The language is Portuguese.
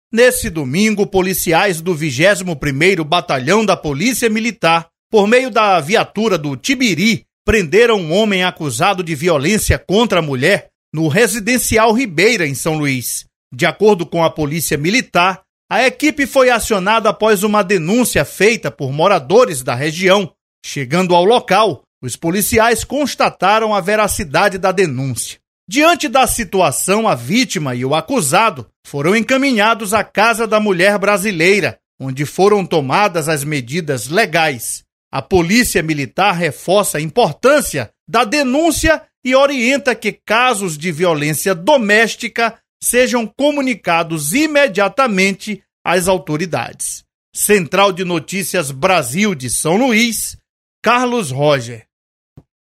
Nesse domingo, policiais do 21º Batalhão da Polícia Militar, por meio da viatura do Tibiri, prenderam um homem acusado de violência contra a mulher no Residencial Ribeira, em São Luís. De acordo com a Polícia Militar, a equipe foi acionada após uma denúncia feita por moradores da região. Chegando ao local, os policiais constataram a veracidade da denúncia. Diante da situação, a vítima e o acusado foram encaminhados à Casa da Mulher Brasileira, onde foram tomadas as medidas legais. A Polícia Militar reforça a importância da denúncia e orienta que casos de violência doméstica sejam comunicados imediatamente às autoridades. Central de Notícias Brasil de São Luís, Carlos Roger.